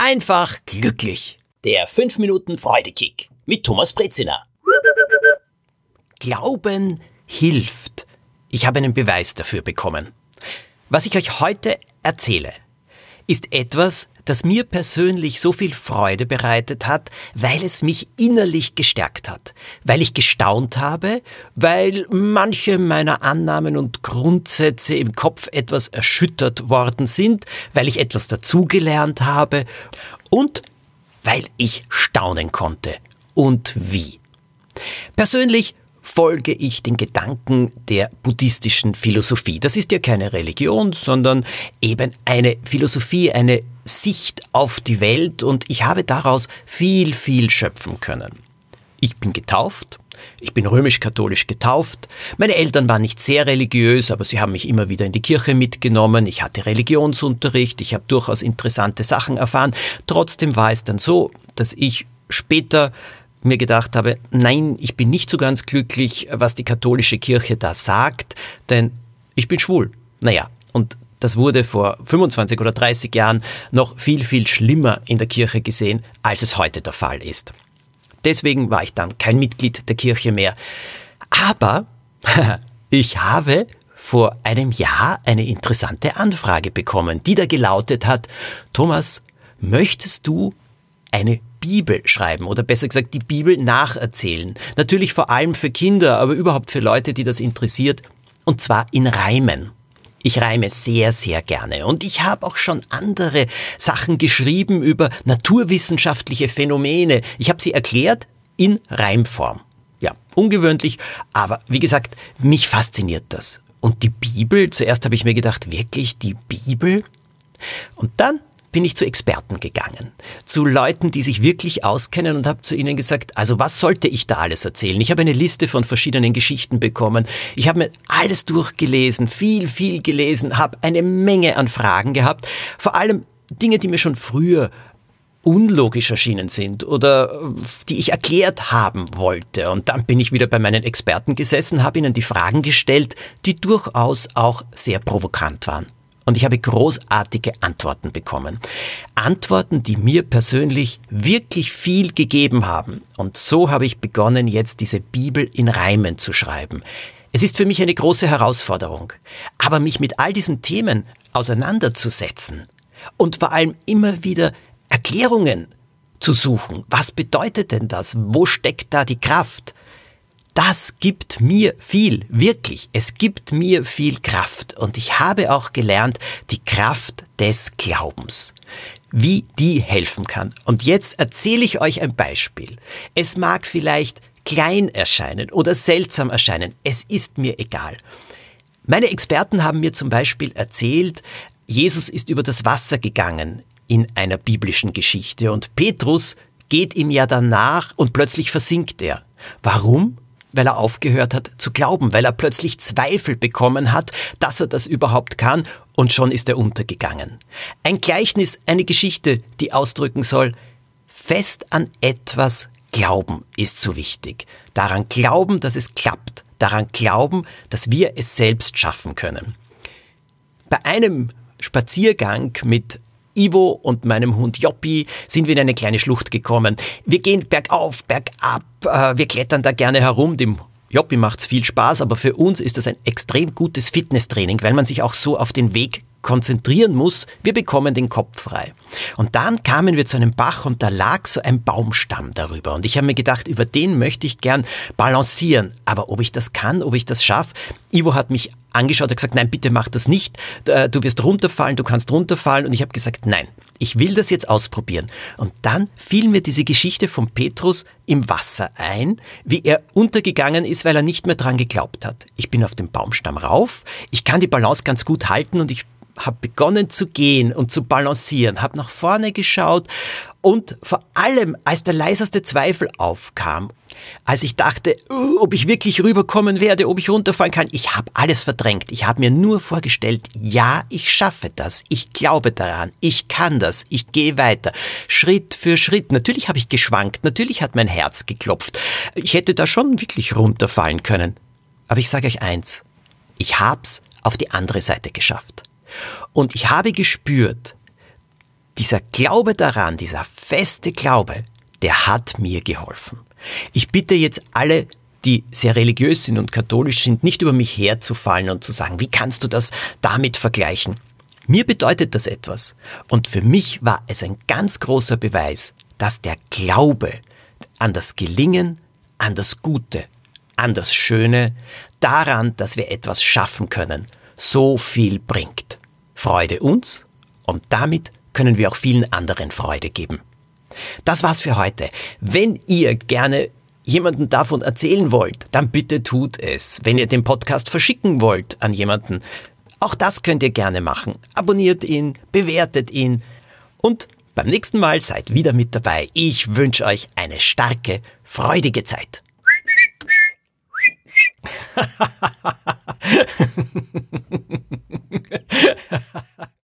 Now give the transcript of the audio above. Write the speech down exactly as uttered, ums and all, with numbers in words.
Einfach glücklich. Der fünf Minuten Freudekick mit Thomas Brezina. Glauben hilft. Ich habe einen Beweis dafür bekommen. Was ich euch heute erzähle, ist etwas, das mir persönlich so viel Freude bereitet hat, weil es mich innerlich gestärkt hat, weil ich gestaunt habe, weil manche meiner Annahmen und Grundsätze im Kopf etwas erschüttert worden sind, weil ich etwas dazugelernt habe und weil ich staunen konnte. Und wie? Persönlich folge ich den Gedanken der buddhistischen Philosophie. Das ist ja keine Religion, sondern eben eine Philosophie, eine Sicht auf die Welt, und ich habe daraus viel, viel schöpfen können. Ich bin getauft, ich bin römisch-katholisch getauft. Meine Eltern waren nicht sehr religiös, aber sie haben mich immer wieder in die Kirche mitgenommen. Ich hatte Religionsunterricht, ich habe durchaus interessante Sachen erfahren. Trotzdem war es dann so, dass ich später mir gedacht habe, nein, ich bin nicht so ganz glücklich, was die katholische Kirche da sagt, denn ich bin schwul. Naja, und das wurde vor fünfundzwanzig oder dreißig Jahren noch viel, viel schlimmer in der Kirche gesehen, als es heute der Fall ist. Deswegen war ich dann kein Mitglied der Kirche mehr. Aber ich habe vor einem Jahr eine interessante Anfrage bekommen, die da gelautet hat: Thomas, möchtest du eine Bibel schreiben oder besser gesagt die Bibel nacherzählen? Natürlich vor allem für Kinder, aber überhaupt für Leute, die das interessiert, und zwar in Reimen. Ich reime sehr, sehr gerne, und ich habe auch schon andere Sachen geschrieben über naturwissenschaftliche Phänomene. Ich habe sie erklärt in Reimform. Ja, ungewöhnlich, aber wie gesagt, mich fasziniert das. Und die Bibel, zuerst habe ich mir gedacht, wirklich die Bibel? Und dann bin ich zu Experten gegangen, zu Leuten, die sich wirklich auskennen, und habe zu ihnen gesagt, also was sollte ich da alles erzählen? Ich habe eine Liste von verschiedenen Geschichten bekommen. Ich habe mir alles durchgelesen, viel, viel gelesen, habe eine Menge an Fragen gehabt. Vor allem Dinge, die mir schon früher unlogisch erschienen sind oder die ich erklärt haben wollte. Und dann bin ich wieder bei meinen Experten gesessen, habe ihnen die Fragen gestellt, die durchaus auch sehr provokant waren. Und ich habe großartige Antworten bekommen. Antworten, die mir persönlich wirklich viel gegeben haben. Und so habe ich begonnen, jetzt diese Bibel in Reimen zu schreiben. Es ist für mich eine große Herausforderung. Aber mich mit all diesen Themen auseinanderzusetzen und vor allem immer wieder Erklärungen zu suchen. Was bedeutet denn das? Wo steckt da die Kraft? Das gibt mir viel, wirklich. Es gibt mir viel Kraft. Und ich habe auch gelernt, die Kraft des Glaubens, wie die helfen kann. Und jetzt erzähle ich euch ein Beispiel. Es mag vielleicht klein erscheinen oder seltsam erscheinen. Es ist mir egal. Meine Experten haben mir zum Beispiel erzählt, Jesus ist über das Wasser gegangen in einer biblischen Geschichte. Und Petrus geht ihm ja danach und plötzlich versinkt er. Warum? Weil er aufgehört hat zu glauben, weil er plötzlich Zweifel bekommen hat, dass er das überhaupt kann, und schon ist er untergegangen. Ein Gleichnis, eine Geschichte, die ausdrücken soll, fest an etwas glauben ist so wichtig. Daran glauben, dass es klappt. Daran glauben, dass wir es selbst schaffen können. Bei einem Spaziergang mit Ivo und meinem Hund Joppi sind wir in eine kleine Schlucht gekommen. Wir gehen bergauf, bergab, äh, wir klettern da gerne herum. Dem Joppi macht's viel Spaß, aber für uns ist das ein extrem gutes Fitnesstraining, weil man sich auch so auf den Weg konzentrieren muss. Wir bekommen den Kopf frei. Und dann kamen wir zu einem Bach, und da lag so ein Baumstamm darüber. Und ich habe mir gedacht, über den möchte ich gern balancieren. Aber ob ich das kann, ob ich das schaffe? Ivo hat mich angeschaut und gesagt, nein, bitte mach das nicht. Du wirst runterfallen, du kannst runterfallen. Und ich habe gesagt, nein, ich will das jetzt ausprobieren. Und dann fiel mir diese Geschichte von Petrus im Wasser ein, wie er untergegangen ist, weil er nicht mehr dran geglaubt hat. Ich bin auf den Baumstamm rauf, ich kann die Balance ganz gut halten, und ich habe begonnen zu gehen und zu balancieren, habe nach vorne geschaut, und vor allem, als der leiseste Zweifel aufkam, als ich dachte, uh, ob ich wirklich rüberkommen werde, ob ich runterfallen kann, ich habe alles verdrängt. Ich habe mir nur vorgestellt, ja, ich schaffe das, ich glaube daran, ich kann das, ich gehe weiter, Schritt für Schritt. Natürlich habe ich geschwankt, natürlich hat mein Herz geklopft. Ich hätte da schon wirklich runterfallen können. Aber ich sage euch eins, ich habe es auf die andere Seite geschafft. Und ich habe gespürt, dieser Glaube daran, dieser feste Glaube, der hat mir geholfen. Ich bitte jetzt alle, die sehr religiös sind und katholisch sind, nicht über mich herzufallen und zu sagen, wie kannst du das damit vergleichen? Mir bedeutet das etwas. Und für mich war es ein ganz großer Beweis, dass der Glaube an das Gelingen, an das Gute, an das Schöne, daran, dass wir etwas schaffen können, so viel bringt. Freude uns und damit können wir auch vielen anderen Freude geben. Das war's für heute. Wenn ihr gerne jemanden davon erzählen wollt, dann bitte tut es. Wenn ihr den Podcast verschicken wollt an jemanden, auch das könnt ihr gerne machen. Abonniert ihn, bewertet ihn und beim nächsten Mal seid wieder mit dabei. Ich wünsche euch eine starke, freudige Zeit.